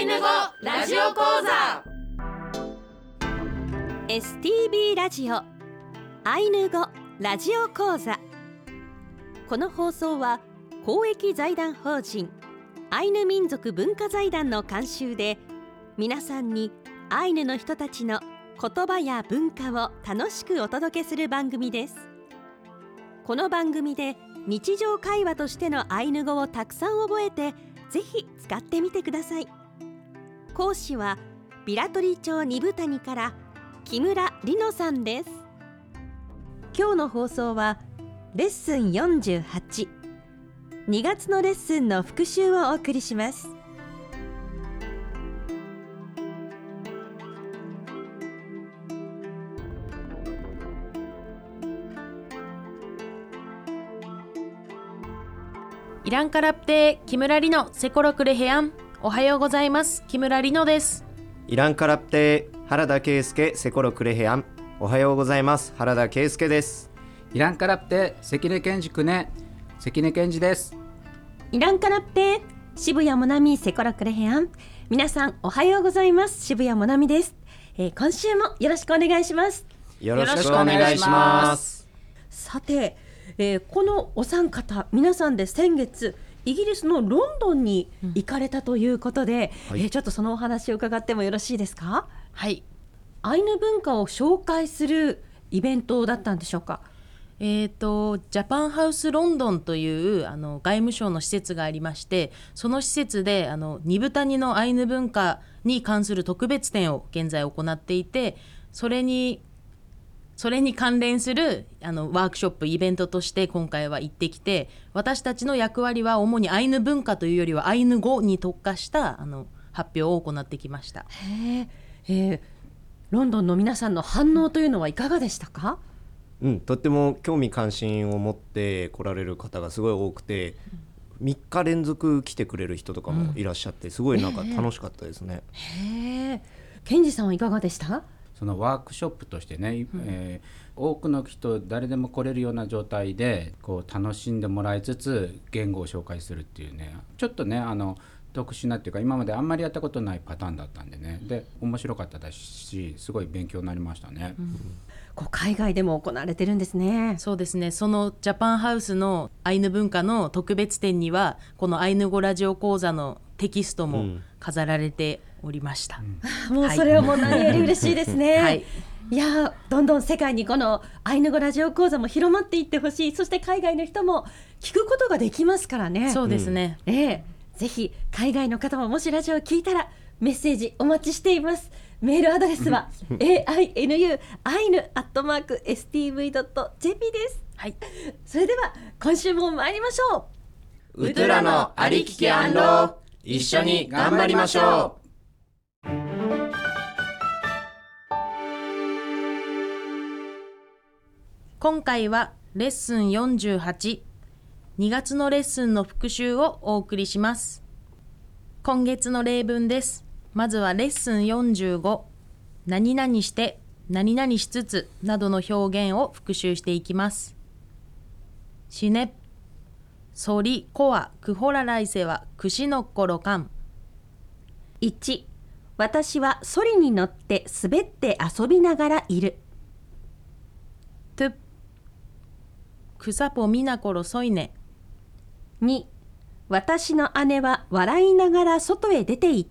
ヌ語ラジオ講座 STB ラジオアイヌ語ラジオ講座。この放送は公益財団法人アイヌ民族文化財団の監修で、皆さんにアイヌの人たちの言葉や文化を楽しくお届けする番組です。この番組で日常会話としてのアイヌ語をたくさん覚えて、ぜひ使ってみてください。講師はビラトリ町二部谷から木村里乃さんです。今日の放送はレッスン48、2月のレッスンの復習をお送りします。 イランカラプテ木村里乃セコロクレヘアン。おはようございます。木村里乃です。 イランカラプテ原田圭介セコロクレヘアン。おはようございます。原田圭介です。 イランカラプテ関根健二くね関根健二です。 イランカラプテ渋谷もなみセコロクレヘアン。皆さんおはようございます。渋谷もなみです。今週もよろしくお願いします。 よろしくお願いします。 さて、このお三方皆さんで先月イギリスのロンドンに行かれたということで、ちょっとそのお話を伺ってもよろしいですか？ はい。 アイヌ文化を紹介するイベントだったんでしょうか？ ジャパンハウスロンドンという外務省の施設がありまして、その施設で二部谷のアイヌ文化に関する特別展を現在行っていて、それに関連するワークショップイベントとして今回は行ってきて、私たちの役割は主にアイヌ文化というよりはアイヌ語に特化した発表を行ってきました。 ロンドンの皆さんの反応というのはいかがでしたか？ とっても興味関心を持って来られる方がすごい多くて、3日連続来てくれる人とかもいらっしゃって、すごいなんか楽しかったですね。 ケンジさんはいかがでした？ そのワークショップとしてね、多くの人誰でも来れるような状態でこう楽しんでもらいつつ言語を紹介するっていうね、ちょっとね特殊なっていうか今まであんまりやったことないパターンだったんでね、で面白かったですし、すごい勉強になりましたね。 こう海外でも行われてるんですね。 そうですね。そのジャパンハウスのアイヌ文化の特別展にはこのアイヌ語ラジオ講座のテキストも飾られておりました。 もうそれはもう何より嬉しいですね。 はい、 いやどんどん世界にこのアイヌ語ラジオ講座も広まっていってほしい。そして海外の人も聞くことができますからね。 そうですね。 ぜひ海外の方ももしラジオを聞いたらメッセージお待ちしています。メールアドレスはainu@stv.jp です。 はい。 それでは今週も参りましょうとらのありききあんろ、一緒に頑張りましょう。 今回はレッスン48、2月のレッスンの復習をお送りします。今月の例文です。まずはレッスン45、何々して何々しつつなどの表現を復習していきます。しね、そりこわくほら来世はくしのっころかん。 1、私はソリに乗って滑って遊びながらいる。 と、くさぽみなころそいね。 2、私の姉は笑いながら外へ出て行った。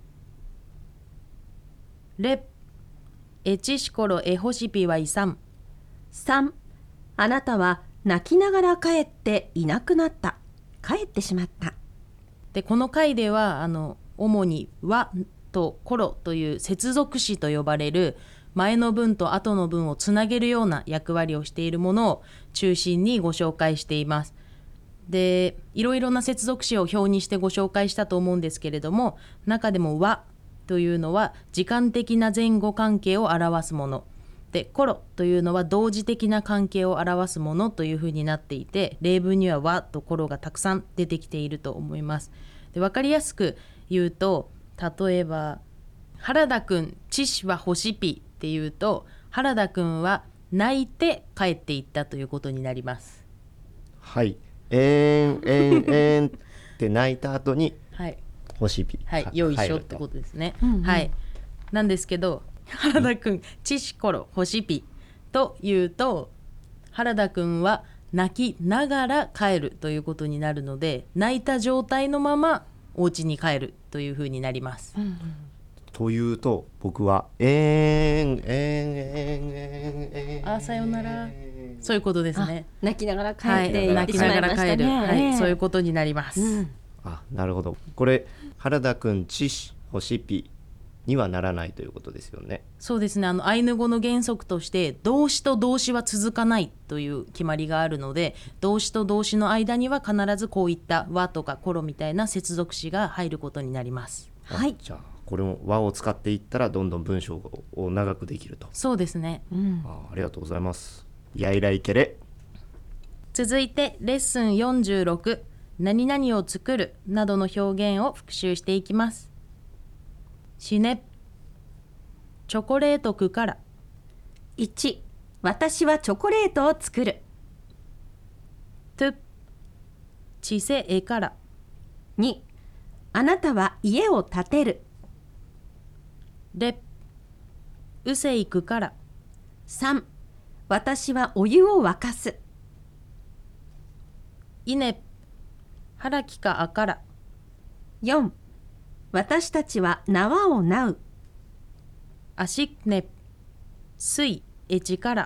れ、えちしころえほしぴはいさん。 3、あなたは泣きながら帰っていなくなった。帰ってしまった。 でこの回では主にわところという接続詞と呼ばれる前の文と後の文をつなげるような役割をしているものを中心にご紹介しています。でいろいろな接続詞を表にしてご紹介したと思うんですけれども、中でもわというのは時間的な前後関係を表すもので、コロというのは同時的な関係を表すものというふうになっていて、例文には和とコロがたくさん出てきていると思います。で分かりやすく言うと、例えば原田くんちしはほしぴっていうと、原田くんは泣いて帰っていったということになります。 はい、って泣いた後にはい、 欲しいピはい、よいしょってことですね。 うんうんはい。なんですけど、原田くん、ちしころ、ほしぴというと、原田くんは泣きながら帰るということになるので、泣いた状態のままお家に帰るというふうになります。 というと僕はあ、さよなら。そういうことですね。 泣きながら帰はい、 って行ってし泣きながまいましたね。 ら帰る、はい、そういうことになります。 あ、なるほど。これ原田くんちしほしぴにはならないということですよね。 そうですね、アイヌ語の原則として動詞と動詞は続かないという決まりがあるので、動詞と動詞の間には必ずこういった和とかコロみたいな接続詞が入ることになります。 はい。 じゃあこれも和を使っていったらどんどん文章を長くできると。 そうですね。 ありがとうございます。やいらいけれ。 続いてレッスン46、何々を作るなどの表現を復習していきます。しね、チョコレートくから。 1、私はチョコレートを作る。 と、ちせえから。 2、あなたは家を建てる。 れ、うせいくから。 3、私はお湯を沸かす。 いね、はらきかあから。 4、私たちは縄をなう。 あしね、すいえちから。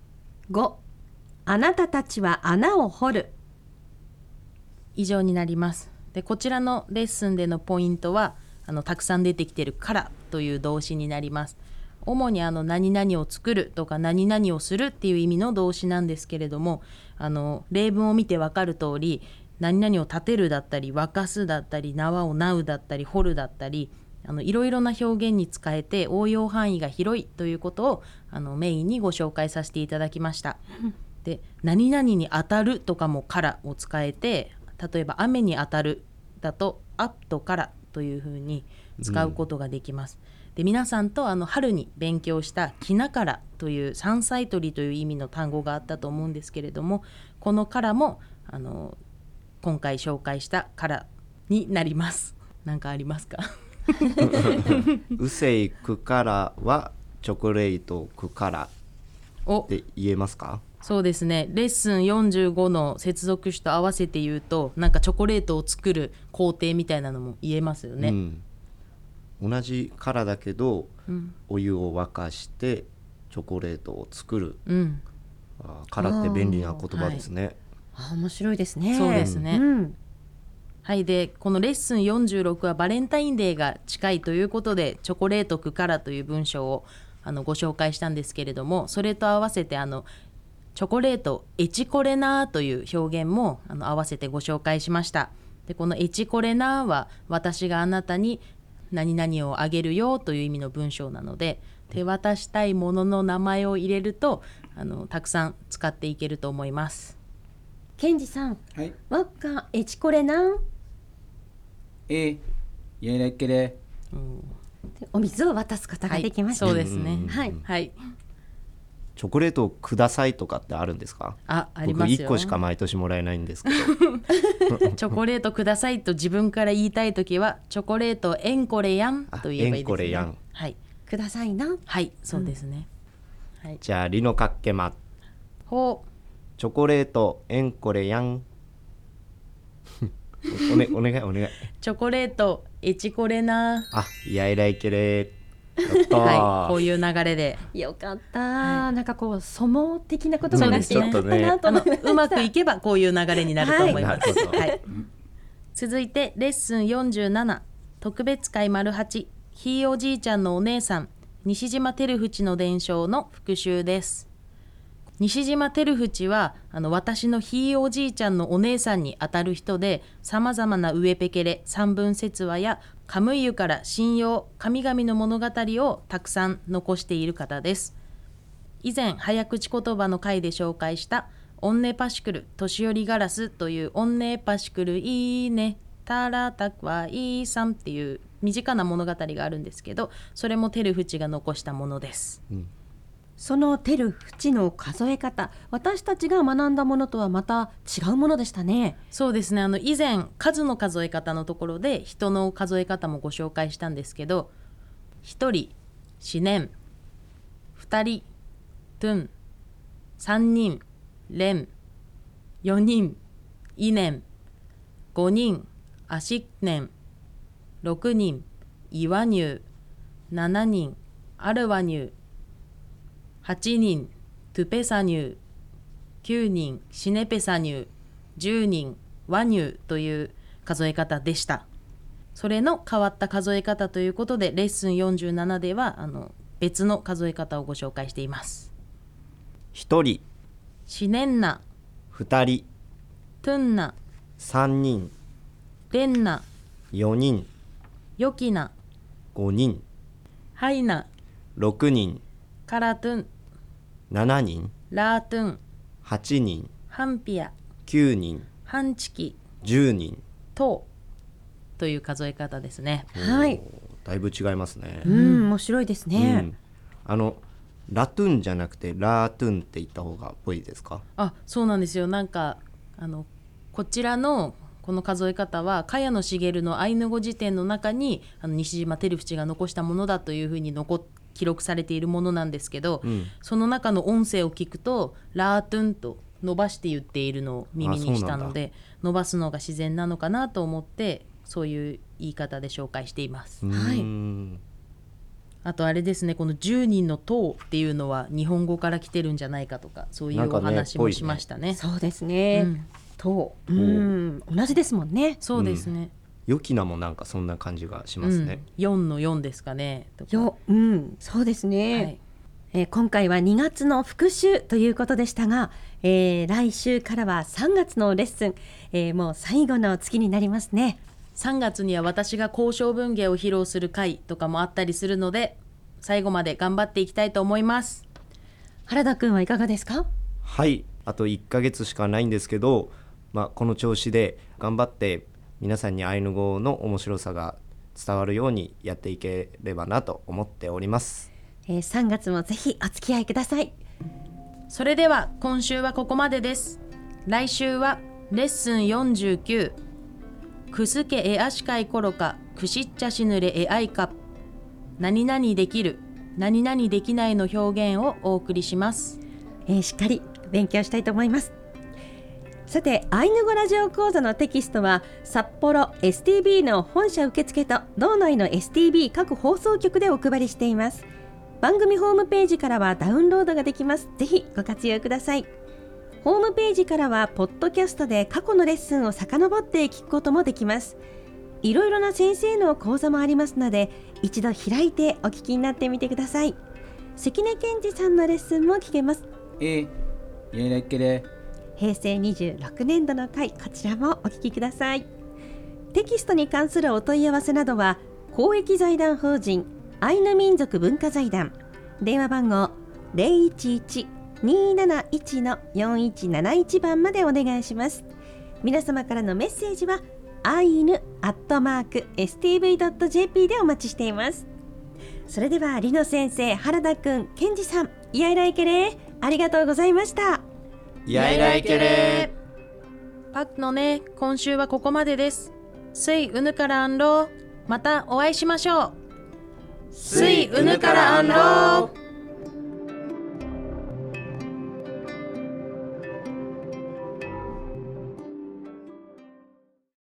5、あなたたちは穴を掘る。 以上になります。でこちらのレッスンでのポイントはたくさん出てきているからという動詞になります。主に何々を作るとか何々をするっていう意味の動詞なんですけれども、例文を見て分かる通り、何々を立てるだったり沸かすだったり縄をなうだったり掘るだったり、いろいろな表現に使えて応用範囲が広いということをメインにご紹介させていただきました。で何々に当たるとかもからを使えて、例えば雨に当たるだとアップからというふうに使うことができます。で皆さんと春に勉強したきなからという山菜採りという意味の単語があったと思うんですけれども、このからも今回紹介したからになります。何かありますか？ うせいくからはチョコレートくからお、 って言えますか？ そうですね。レッスン45の接続詞と合わせて言うと、なんかチョコレートを作る工程みたいなのも言えますよね。 同じからだけど、お湯を沸かしてチョコレートを作る、からって便利な言葉ですね。 面白いですね。 そうですね。はい。でこのレッスン46はバレンタインデーが近いということで、チョコレートくからという文章をご紹介したんですけれども、それと合わせてチョコレートエチコレナーという表現も合わせてご紹介しました。でこのエチコレナーは私があなたに何々をあげるよという意味の文章なので、手渡したいものの名前を入れるとたくさん使っていけると思います。 ケンジさん、 はい。 わっかエチコレなんやいらいけれ。 お水を渡すことができました。 そうですね。 はいはい。 チョコレートをくださいとかってあるんですか？ ありますよ。 僕1個しか毎年もらえないんですけどチョコレートくださいと自分から言いたいときは、チョコレートエンコレヤンと言えばいいですね。 エンコレヤン。 はい。 くださいな。 はい、そうですね。 じゃあリのかっけまほう。 チョコレートエンコレヤンお願い。 チョコレートエチコレナやいらいけれ。やったー。 はい、こういう流れでよかった、なんかこう粗盲的なことがなくてよかったなと思いました。 うまくいけばこういう流れになると思います。 なるほどはい。続いてレッスン47、特別会丸8、ひいおじいちゃんのお姉さん西島照淵の伝承の復習です。西島照淵は私のひいおじいちゃんのお姉さんにあたる人で、さまざまなウエペケレ三文説話やカムイユから神謡神々の物語をたくさん残している方です。以前早口言葉の回で紹介したオンネパシクル年寄りガラスというオンネパシクルいいねタラタクワイーサンっていう身近な物語があるんですけど、それも照淵が残したものです。 そのテルフチの数え方、私たちが学んだものとはまた違うものでしたね。 そうですね、以前数の数え方のところで人の数え方もご紹介したんですけど、1人四年、2人トゥン、3人連、4人イ年、5人アシ年、6人イワニュー、7人アルワニュー、8人トゥペサニュー、9人シネペサニュー、10人ワニューという数え方でした。それの変わった数え方ということで、レッスン47では別の数え方をご紹介しています。 1人シネンナ、 2人トゥンナ、 3人レンナ、 4人ヨキナ、 5人ハイナ、 6人カラトゥン、 7人ラートゥン、 8人ハンピア、 9人ハンチキ、 10人トという数え方ですね。 はい。 だいぶ違いますね。 面白いですね。 ラトゥンじゃなくてラートゥンって言った方がっぽいですか？ あ、そうなんですよ。なんかこちらのこの数え方は茅野茂のアイヌ語辞典の中に西島照淵が残したものだというふうに記録されているものなんですけど、その中の音声を聞くとラートゥンと伸ばして言っているのを耳にしたので、伸ばすのが自然なのかなと思って、そういう言い方で紹介しています。はい。あとあれですね、この10人の塔っていうのは日本語から来てるんじゃないかとか、そういうお話もしましたね。 そうですね。塔、同じですもんね。 そうですね。 ヨキナもなんかそんな感じがしますね。 4の4ですかね。 そうですね。今回は2月の復習ということでしたが、来週からは3月のレッスン、もう最後の月になりますね。 3月には私が交渉文芸を披露する会とかもあったりするので、最後まで頑張っていきたいと思います。 原田くんはいかがですか？ はい、あと1ヶ月しかないんですけど、この調子で頑張って皆さんにアイヌ語の面白さが伝わるようにやっていければなと思っております。 3月もぜひお付き合いください。 それでは今週はここまでです。来週はレッスン49、くすけえあしかいころかくしっちゃしぬれえあいか、何々できる何々できないの表現をお送りします。 しっかり勉強したいと思います。さて、アイヌ語ラジオ講座のテキストは札幌 STB の本社受付と道内の STB 各放送局でお配りしています。番組ホームページからはダウンロードができます。ぜひご活用ください。ホームページからはポッドキャストで過去のレッスンを遡って聞くこともできます。いろいろな先生の講座もありますので、一度開いてお聞きになってみてください。関根健二さんのレッスンも聞けます。平成26年度の回、こちらもお聞きください。テキストに関するお問い合わせなどは公益財団法人アイヌ民族文化財団、電話番号 011-271-4171 番までお願いします。皆様からのメッセージはainu@stv.jp でお待ちしています。それではリノ先生、原田くん、ケンジさん、イヤイライケレー、ありがとうございました。 イヤイライケレー。 パッのね、今週はここまでです。スイウヌからアンロー、またお会いしましょう。 スイウヌからアンロー。